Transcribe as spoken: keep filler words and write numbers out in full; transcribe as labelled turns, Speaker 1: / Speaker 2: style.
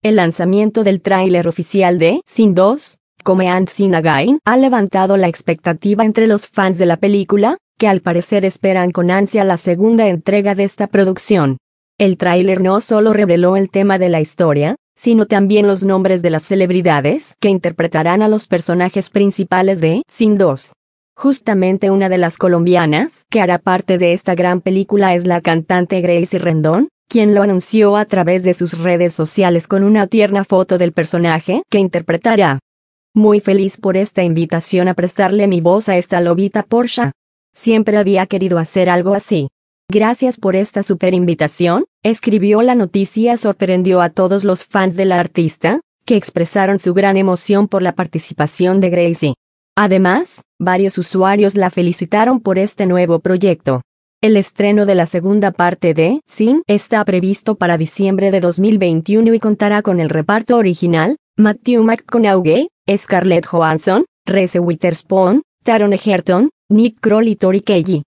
Speaker 1: El lanzamiento del tráiler oficial de Sin dos, Come and Sin Again ha levantado la expectativa entre los fans de la película, que al parecer esperan con ansia la segunda entrega de esta producción. El tráiler no solo reveló el tema de la historia, sino también los nombres de las celebridades que interpretarán a los personajes principales de Sin dos. Justamente una de las colombianas que hará parte de esta gran película es la cantante Gracie Rendón, quien lo anunció a través de sus redes sociales con una tierna foto del personaje que interpretará. Muy feliz por esta invitación a prestarle mi voz a esta lobita Porsha. Siempre había querido hacer algo así. Gracias por esta super invitación, escribió. La noticia sorprendió a todos los fans de la artista, que expresaron su gran emoción por la participación de Gracie. Además, varios usuarios la felicitaron por este nuevo proyecto. El estreno de la segunda parte de Sin está previsto para diciembre de dos mil veintiuno y contará con el reparto original: Matthew McConaughey, Scarlett Johansson, Reese Witherspoon, Taron Egerton, Nick Kroll y Tori Kelly.